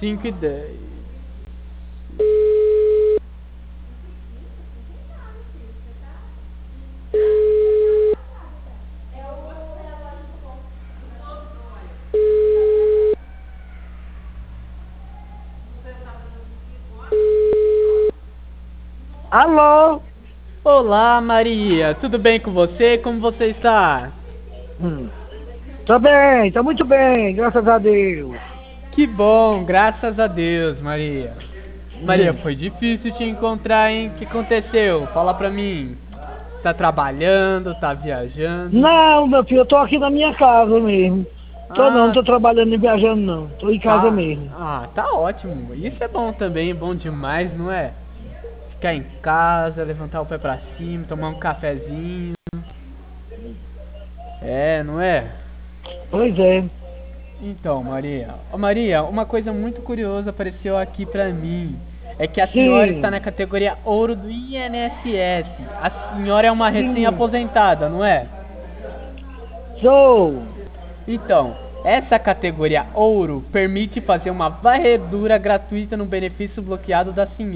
5:10. Alô? Olá, Maria. Tudo bem com você? Como você está? Tô bem, tô muito bem, graças a Deus. Que bom, graças a Deus, Maria. Maria, Hum. foi difícil te encontrar, hein? O que aconteceu? Fala pra mim. Tá trabalhando, tá viajando? Não, meu filho, eu tô aqui na minha casa mesmo. Não Ah, tô trabalhando nem viajando não, tô em casa tá. mesmo. Ah, tá ótimo. Isso é bom também, bom demais, não é? Ficar em casa, levantar o pé pra cima, tomar um cafezinho. É, não é? Pois é. Então, Maria. Ô, Maria, uma coisa muito curiosa apareceu aqui pra mim. É que a senhora está Sim, na categoria ouro do INSS. A senhora é uma sim, recém-aposentada, não é? sou. Então, essa categoria ouro permite fazer uma varredura gratuita no benefício bloqueado da senhora.